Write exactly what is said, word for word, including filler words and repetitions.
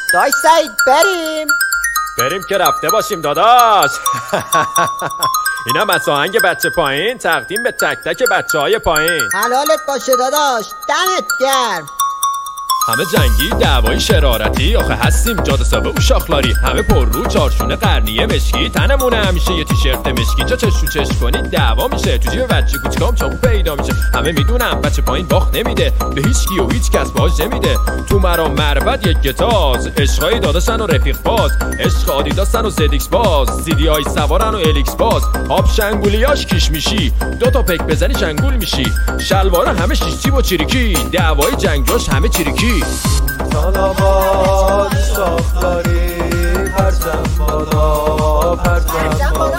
داش سعید بریم بریم که رفته باشیم داداش. اینم از آهنگ بچه پایین تقدیم به تک تک بچه های پایین. حلالت باشه داداش، دمت گرم. همه جنگی دعوای شرارتی، آخه هستیم جاده سابه و شاخلاری. همه پر رو چارشونه قرنیه مشکی، تنمونه همیشه یه تیشرت مشکی. جا چش رو چش کنید دعوا میشه، تو جیب بچه کوچیکام چاقو پیدا میشه. همه میدونم بچه پایین باخت نمیده به هیچ کی و هیچ کس باج نمیده. تو مرام مربد یک گتاز، عشقای داداشن و رفیق باز، عشق آدیداسن و زدیکس باز، سیدی های سوارن و الیکس باز. آب شنگولیاش کیش میشی، دو تا پک بزنی شنگول میشی. شلوارا همه شیشتی با چیریکی، دعوای جنگاش همه چیریکی. سلامات شاخداری پرچم بالا پرچم بالا